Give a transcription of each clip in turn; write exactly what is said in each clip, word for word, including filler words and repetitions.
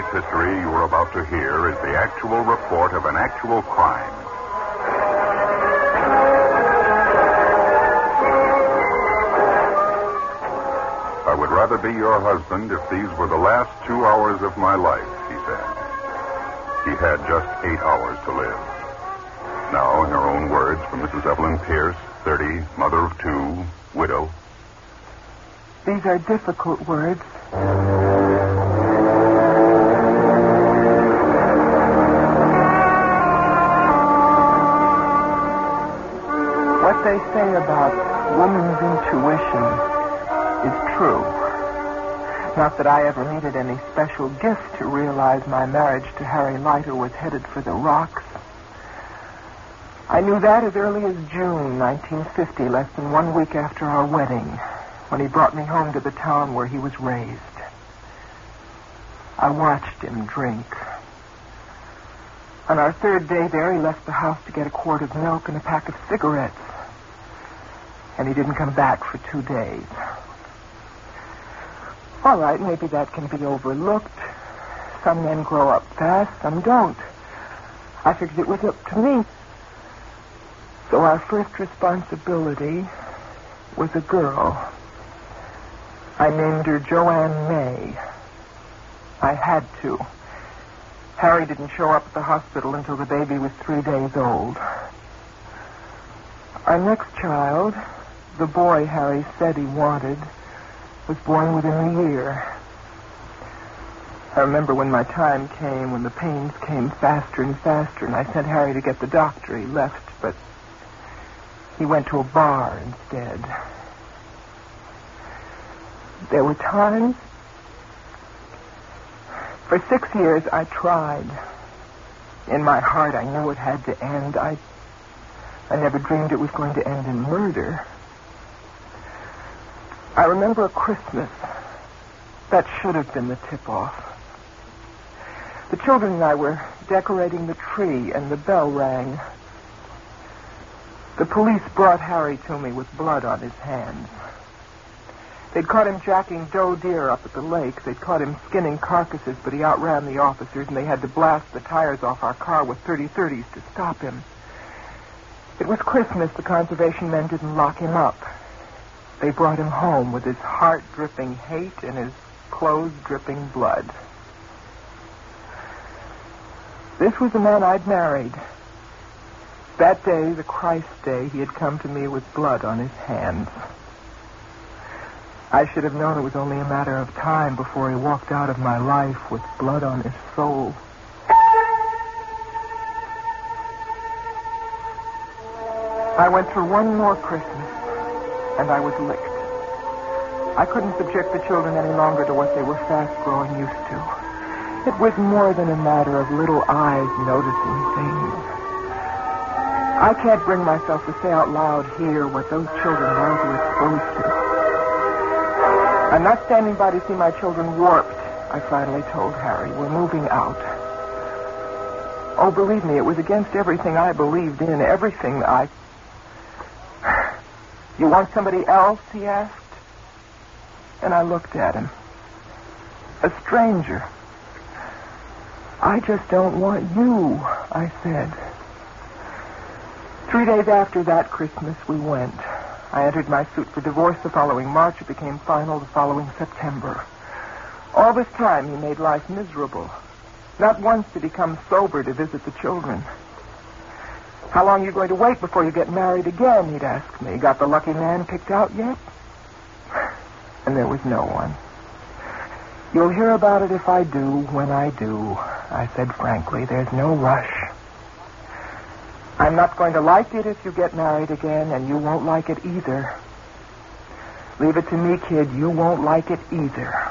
tonight's history you are about to hear is the actual report of an actual crime. I would rather be your husband if these were the last two hours of my life, he said. He had just eight hours to live. Now, in her own words, from Missus Evelyn Pierce, thirty, mother of two, widow. These are difficult words. What they say about woman's intuition is true. Not that I ever needed any special gift to realize my marriage to Harry Leiter was headed for the rocks. I knew that as early as June nineteen fifty, less than one week after our wedding, when he brought me home to the town where he was raised. I watched him drink. On our third day there, he left the house to get a quart of milk and a pack of cigarettes. And he didn't come back for two days. All right, maybe that can be overlooked. Some men grow up fast, some don't. I figured it was up to me. So our first responsibility was a girl. I named her Joanne May. I had to. Harry didn't show up at the hospital until the baby was three days old. Our next child, the boy Harry said he wanted, was born within a year. I remember when my time came, when the pains came faster and faster, and I sent Harry to get the doctor. He left, but he went to a bar instead. There were times. For six years, I tried. In my heart, I knew it had to end. I, I never dreamed it was going to end in murder. I remember a Christmas. That should have been the tip-off. The children and I were decorating the tree, and the bell rang. The police brought Harry to me with blood on his hands. They'd caught him jacking doe deer up at the lake. They'd caught him skinning carcasses, but he outran the officers, and they had to blast the tires off our car with thirty thirties to stop him. It was Christmas. The conservation men didn't lock him up. They brought him home with his heart dripping hate and his clothes dripping blood. This was the man I'd married. That day, the Christ Day, he had come to me with blood on his hands. I should have known it was only a matter of time before he walked out of my life with blood on his soul. I went through one more Christmas, and I was licked. I couldn't subject the children any longer to what they were fast-growing used to. It was more than a matter of little eyes noticing things. I can't bring myself to say out loud here what those children were exposed to. I'm not standing by to see my children warped, I finally told Harry. We're moving out. Oh, believe me, it was against everything I believed in, everything I... You want somebody else, he asked. And I looked at him. A stranger. I just don't want you, I said. Three days after that Christmas, we went. I entered my suit for divorce the following March. It became final the following September. All this time, he made life miserable. Not once did he come sober to visit the children. How long are you going to wait before you get married again, he'd ask me. Got the lucky man picked out yet? And there was no one. You'll hear about it if I do, when I do, I said frankly. There's no rush. I'm not going to like it if you get married again, and you won't like it either. Leave it to me, kid. You won't like it either.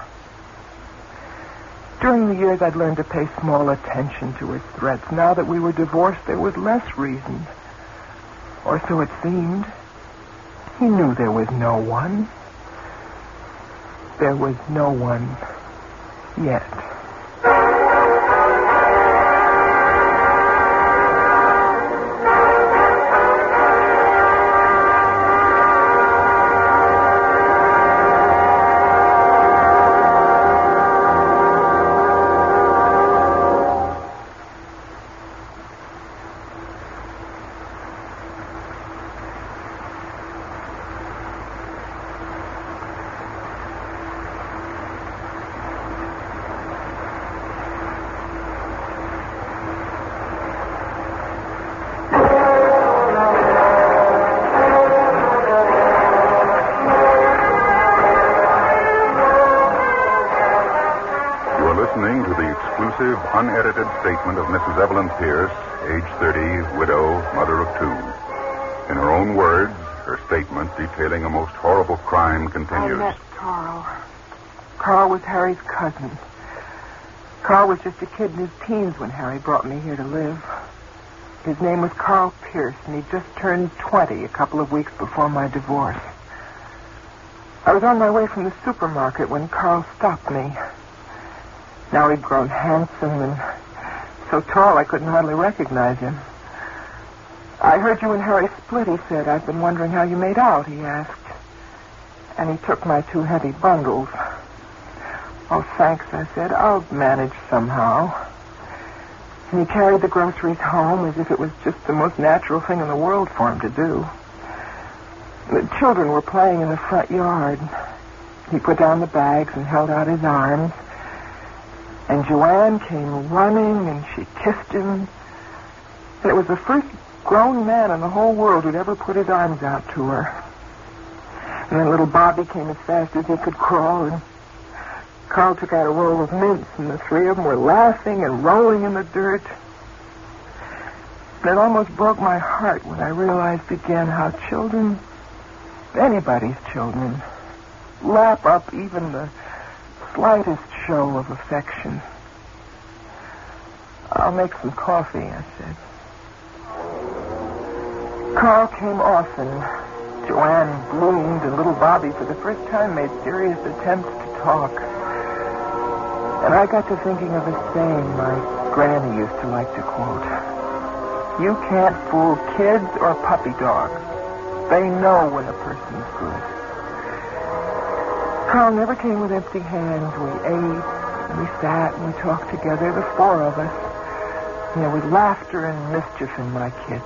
During the years, I'd learned to pay small attention to his threats. Now that we were divorced, there was less reason. Or so it seemed. He knew there was no one. There was no one yet. unedited statement of Missus Evelyn Pierce, age thirty, widow, mother of two. In her own words, her statement detailing a most horrible crime continues. I met Carl. Carl was Harry's cousin. Carl was just a kid in his teens when Harry brought me here to live. His name was Carl Pierce, and he just turned twenty a couple of weeks before my divorce. I was on my way from the supermarket when Carl stopped me. Now he'd grown handsome and so tall I couldn't hardly recognize him. I heard you and Harry split, he said. I've been wondering how you made out, he asked. And he took my two heavy bundles. Oh, thanks, I said. I'll manage somehow. And he carried the groceries home as if it was just the most natural thing in the world for him to do. The children were playing in the front yard. He put down the bags and held out his arms. And Joanne came running, and she kissed him. And it was the first grown man in the whole world who'd ever put his arms out to her. And then little Bobby came as fast as he could crawl, and Carl took out a roll of mints, and the three of them were laughing and rolling in the dirt. And it almost broke my heart when I realized again how children, anybody's children, lap up even the slightest show of affection. I'll make some coffee, I said. Carl came often. Joanne bloomed, and little Bobby, for the first time, made serious attempts to talk. And I got to thinking of a saying my granny used to like to quote. You can't fool kids or puppy dogs. They know when a person's good. Carl never came with empty hands. We ate, and we sat, and we talked together, the four of us. And there was laughter and mischief in my kids.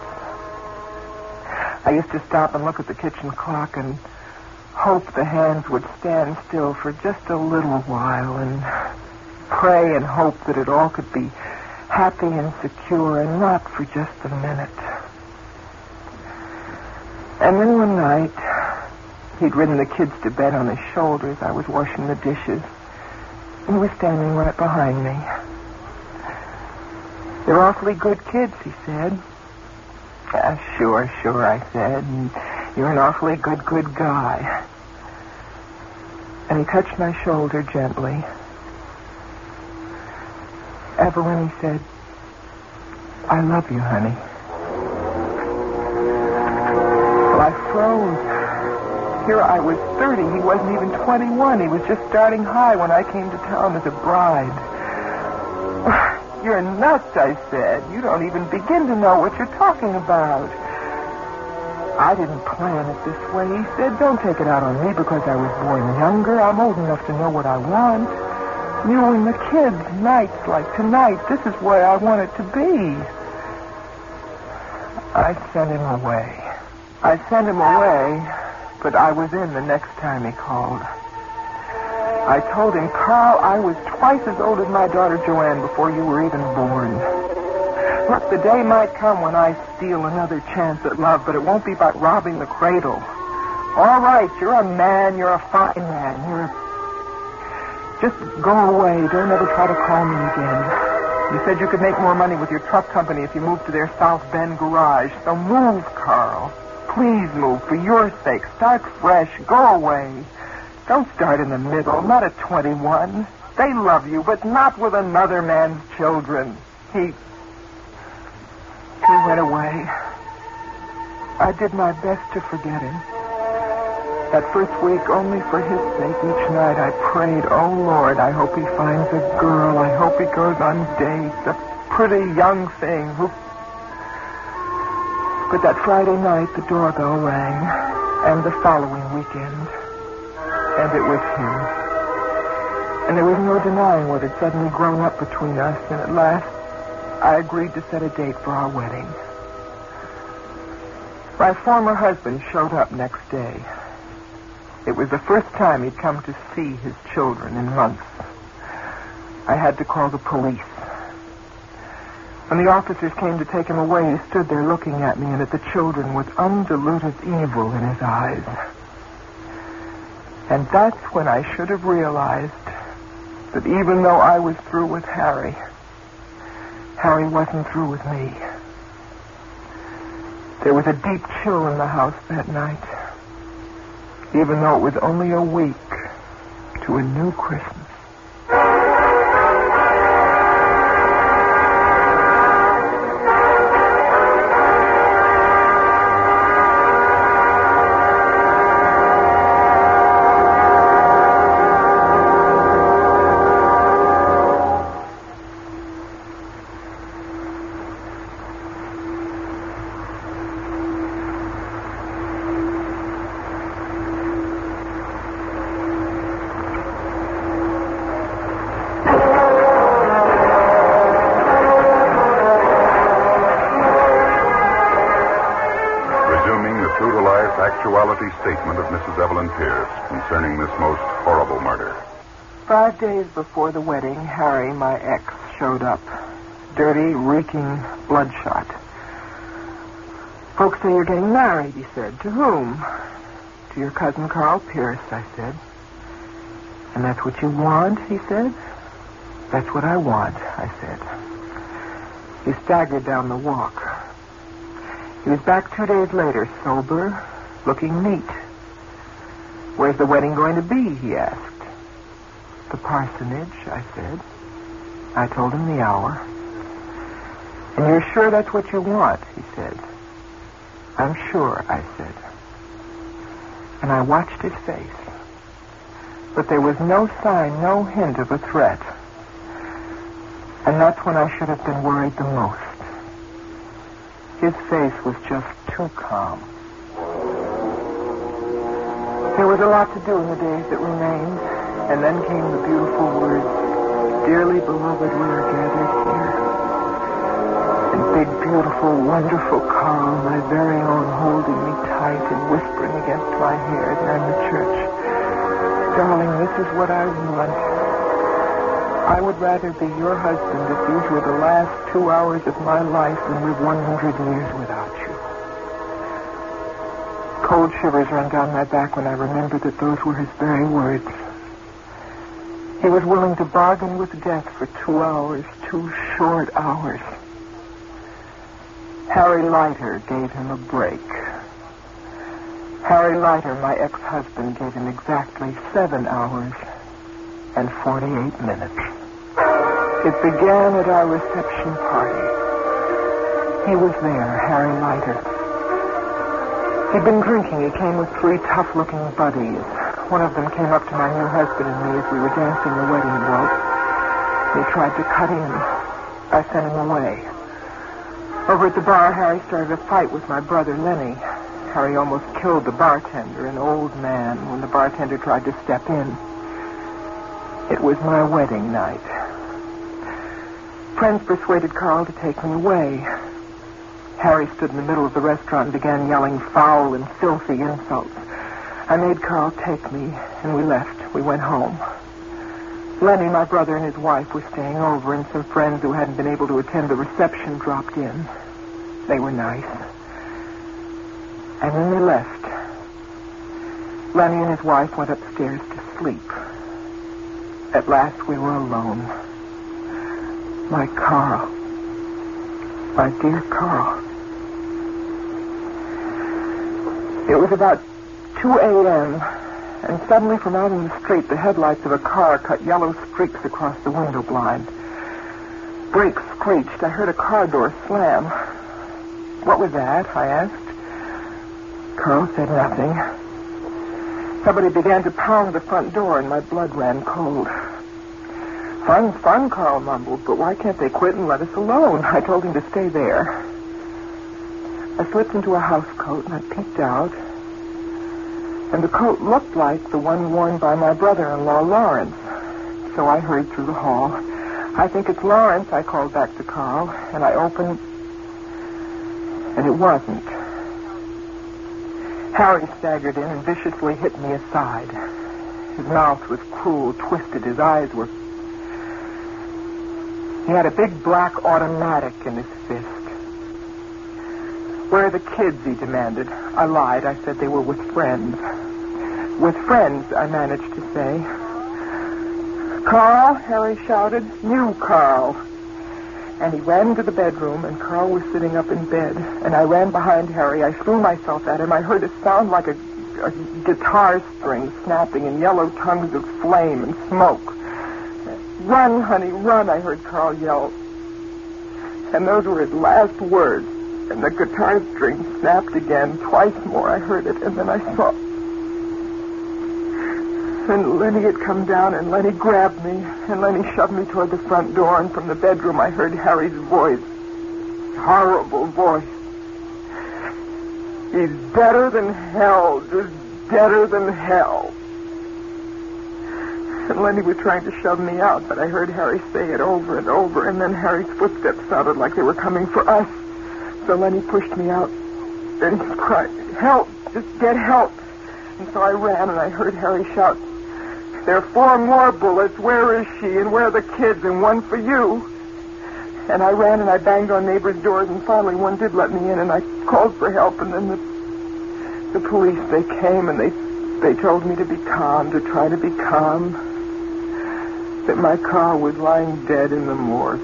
I used to stop and look at the kitchen clock and hope the hands would stand still for just a little while and pray and hope that it all could be happy and secure and not for just a minute. And then one night, he'd ridden the kids to bed on his shoulders. I was washing the dishes. He was standing right behind me. They're awfully good kids, he said. Uh, sure, sure, I said. And you're an awfully good, good guy. And he touched my shoulder gently. Evelyn, he said, I love you, honey. Well, I froze. Here I was thirty. He wasn't even twenty-one. He was just starting high when I came to town as a bride. You're nuts, I said. You don't even begin to know what you're talking about. I didn't plan it this way, he said. Don't take it out on me because I was born younger. I'm old enough to know what I want. You and the kids, nights like tonight, this is where I want it to be. I sent him away. I sent him away, but I was in the next time he called. I told him, Carl, I was twice as old as my daughter Joanne before you were even born. Look, the day might come when I steal another chance at love, but it won't be by robbing the cradle. All right, you're a man, you're a fine man, you're a... Just go away. Don't ever try to call me again. You said you could make more money with your truck company if you moved to their South Bend garage. So move, Carl. Please move, for your sake. Start fresh. Go away. Don't start in the middle, not at twenty-one. They love you, but not with another man's children. He... He went away. I did my best to forget him. That first week, only for his sake, each night I prayed, oh, Lord, I hope he finds a girl. I hope he goes on dates, a pretty young thing who... But that Friday night, the doorbell rang, and the following weekend, and it was him. And there was no denying what had suddenly grown up between us, and at last, I agreed to set a date for our wedding. My former husband showed up next day. It was the first time he'd come to see his children in months. I had to call the police. When the officers came to take him away, he stood there looking at me and at the children with undiluted evil in his eyes. And that's when I should have realized that even though I was through with Harry, Harry wasn't through with me. There was a deep chill in the house that night, even though it was only a week to a new Christmas. Actuality statement of Missus Evelyn Pierce concerning this most horrible murder. Five days before the wedding, Harry, my ex, showed up. Dirty, reeking, bloodshot. Folks say you're getting married, he said. To whom? To your cousin Carl Pierce, I said. And that's what you want, he said. That's what I want, I said. He staggered down the walk. He was back two days later, sober, looking neat. Where's the wedding going to be, he asked. The parsonage, I said. I told him the hour. And you're sure that's what you want, he said. I'm sure, I said. And I watched his face. But there was no sign, no hint of a threat. And that's when I should have been worried the most. His face was just too calm. There was a lot to do in the days that remained, and then came the beautiful words, "Dearly beloved, we are gathered here." And big, beautiful, wonderful Carl, my very own, holding me tight and whispering against my hair there in the church. Darling, this is what I want. I would rather be your husband if these were the last two hours of my life than live one hundred years without you. Cold shivers run down my back when I remember that those were his very words. He was willing to bargain with death for two hours, two short hours. Harry Leiter gave him a break. Harry Leiter, my ex-husband, gave him exactly seven hours and forty-eight minutes. It began at our reception party. He was there, Harry Leiter. He'd been drinking. He came with three tough-looking buddies. One of them came up to my new husband and me as we were dancing the wedding waltz. He tried to cut in. I sent him away. Over at the bar, Harry started a fight with my brother, Lenny. Harry almost killed the bartender, an old man, when the bartender tried to step in. It was my wedding night. Friends persuaded Carl to take me away. Harry stood in the middle of the restaurant and began yelling foul and filthy insults. I made Carl take me, and we left. We went home. Lenny, my brother, and his wife were staying over, and some friends who hadn't been able to attend the reception dropped in. They were nice. And then they left. Lenny and his wife went upstairs to sleep. At last we were alone. My Carl. My dear Carl. It was about two a.m., and suddenly from out in the street, the headlights of a car cut yellow streaks across the window blind. Brakes screeched. I heard a car door slam. What was that? I asked. Carl said nothing. Somebody began to pound the front door, and my blood ran cold. Fun, fun, Carl mumbled, but why can't they quit and let us alone? I told him to stay there. I slipped into a house coat, and I peeked out. And the coat looked like the one worn by my brother-in-law, Lawrence. So I hurried through the hall. I think it's Lawrence, I called back to Carl, and I opened, and it wasn't. Harry staggered in and viciously hit me aside. His mouth was cruel, twisted. His eyes were... He had a big black automatic in his fist. Where are the kids, he demanded. I lied. I said they were with friends. With friends, I managed to say. Carl, Harry shouted. You, Carl. And he ran into the bedroom, and Carl was sitting up in bed. And I ran behind Harry. I threw myself at him. I heard a sound like a, a guitar string snapping and yellow tongues of flame and smoke. "Run, honey, run," I heard Carl yell. And those were his last words. And the guitar string snapped again. Twice more I heard it, and then I saw... And Lenny had come down, and Lenny grabbed me, and Lenny shoved me toward the front door, and from the bedroom I heard Harry's voice. Horrible voice. "He's deader than hell, just deader than hell." And Lenny was trying to shove me out, but I heard Harry say it over and over, and then Harry's footsteps sounded like they were coming for us. So Lenny pushed me out, and he cried, "Help, just get help." And so I ran, and I heard Harry shout, "There are four more bullets. Where is she? And where are the kids? And one for you." And I ran, and I banged on neighbors' doors, and finally one did let me in, and I called for help, and then the, the police, they came, and they, they told me to be calm, to try to be calm, that my car was lying dead in the morgue.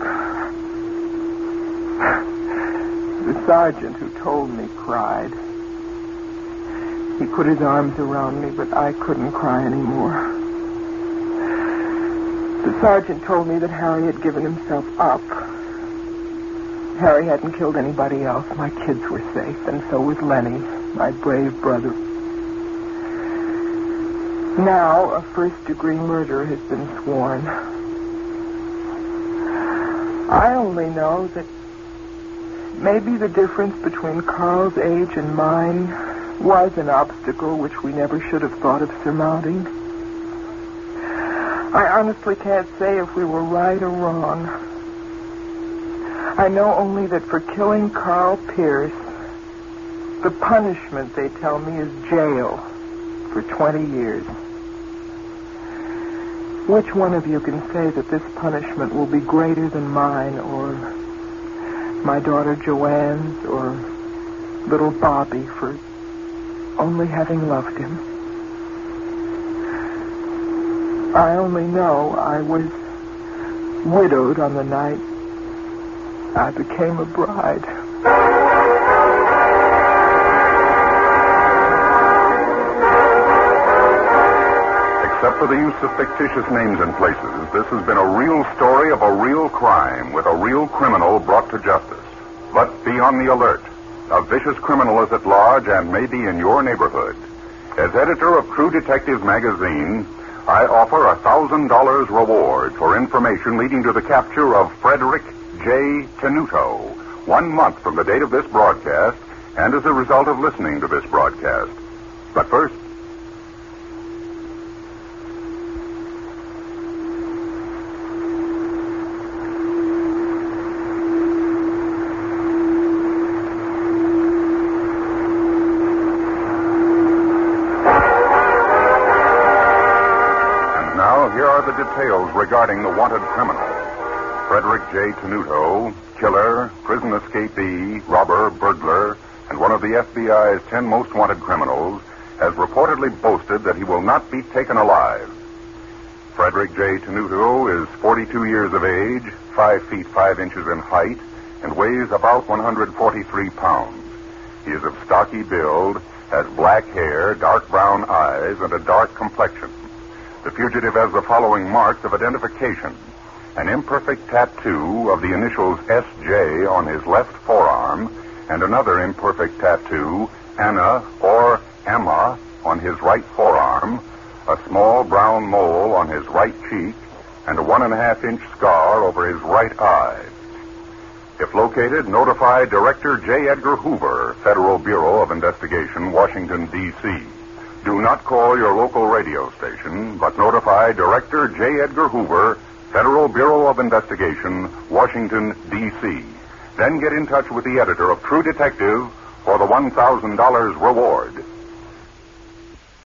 The sergeant who told me cried. He put his arms around me, but I couldn't cry anymore. The sergeant told me that Harry had given himself up. Harry hadn't killed anybody else. My kids were safe, and so was Lenny, my brave brother. Now, a first-degree murder has been sworn. I only know that maybe the difference between Carl's age and mine was an obstacle which we never should have thought of surmounting. I honestly can't say if we were right or wrong. I know only that for killing Carl Pierce, the punishment, they tell me, is jail for twenty years. Which one of you can say that this punishment will be greater than mine, or my daughter Joanne's, or little Bobby for only having loved him? I only know I was widowed on the night I became a bride. Except for the use of fictitious names and places, this has been a real story of a real crime with a real criminal brought to justice. But be on the alert. A vicious criminal is at large and may be in your neighborhood. As editor of True Detective magazine, I offer a thousand dollars reward for information leading to the capture of Frederick J. Tenuto, one month from the date of this broadcast and as a result of listening to this broadcast. But first, details regarding the wanted criminal. Frederick J. Tenuto, killer, prison escapee, robber, burglar, and one of the F B I's ten most wanted criminals, has reportedly boasted that he will not be taken alive. Frederick J. Tenuto is forty-two years of age, five feet five inches in height, and weighs about one hundred forty-three pounds. He is of stocky build, has black hair, dark brown eyes, and a dark complexion. The fugitive has the following marks of identification: an imperfect tattoo of the initials S J on his left forearm, and another imperfect tattoo, Anna or Emma, on his right forearm, a small brown mole on his right cheek, and a one and a half inch scar over his right eye. If located, notify Director J. Edgar Hoover, Federal Bureau of Investigation, Washington, D C Do not call your local radio station, but notify Director J. Edgar Hoover, Federal Bureau of Investigation, Washington, D C Then get in touch with the editor of True Detective for the one thousand dollars reward.